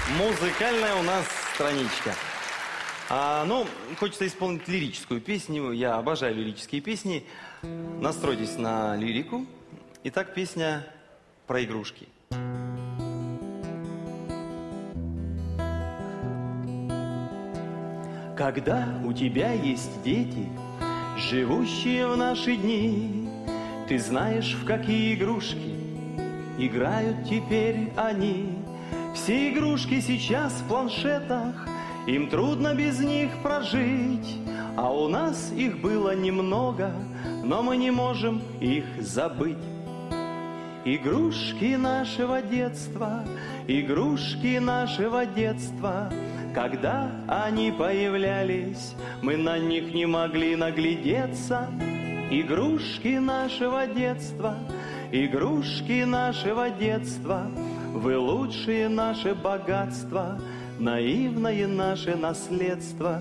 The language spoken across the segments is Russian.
Музыкальная у нас страничка. Ну, хочется исполнить лирическую песню. Я обожаю лирические песни. Настройтесь на лирику. Итак, песня про игрушки. Когда у тебя есть дети, живущие в наши дни, ты знаешь, в какие игрушки играют теперь они. Все игрушки сейчас в планшетах, им трудно без них прожить. А у нас их было немного, но мы не можем их забыть. Игрушки нашего детства, игрушки нашего детства. Когда они появлялись, мы на них не могли наглядеться. Игрушки нашего детства, игрушки нашего детства. Вы лучшие наше богатство, наивное наше наследство.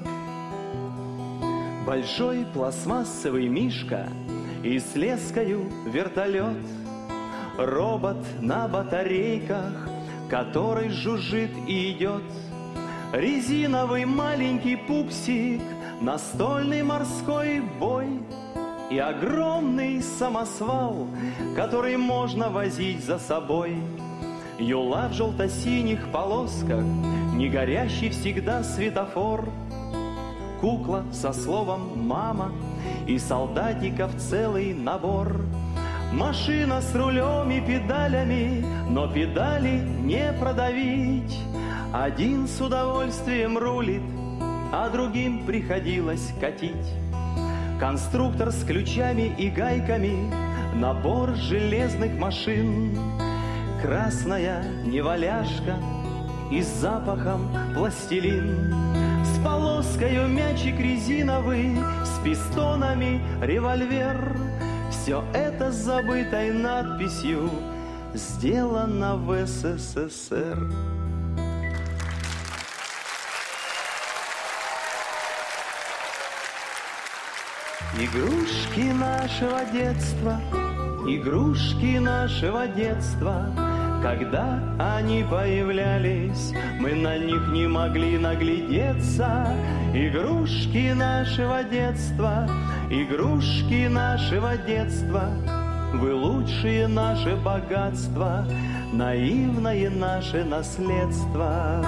Большой пластмассовый мишка и с лескою вертолет. Робот на батарейках, который жужжит и идет. Резиновый маленький пупсик, настольный морской бой. И огромный самосвал, который можно возить за собой. Юла в желто-синих полосках, не горящий всегда светофор. Кукла со словом «мама» и солдатиков целый набор. Машина с рулем и педалями, но педали не продавить. Один с удовольствием рулит, а другим приходилось катить. Конструктор с ключами и гайками, набор железных машин. Красная неваляшка и с запахом пластилин. С полоскою мячик резиновый, с пистонами револьвер. Все это с забытой надписью «Сделано в СССР». Игрушки нашего детства, игрушки нашего детства. Когда они появлялись, мы на них не могли наглядеться. Игрушки нашего детства, игрушки нашего детства. Вы лучшие наше богатство, наивное наше наследство.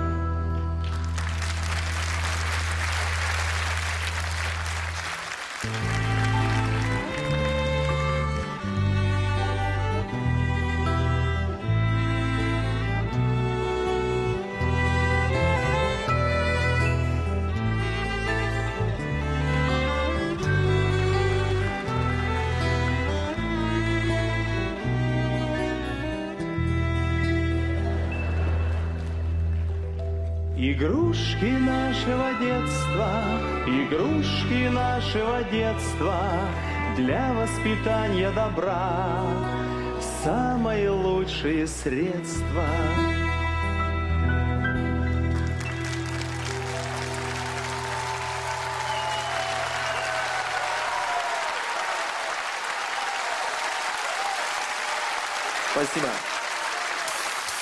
Игрушки нашего детства, игрушки нашего детства. Для воспитания добра самые лучшие средства. Спасибо.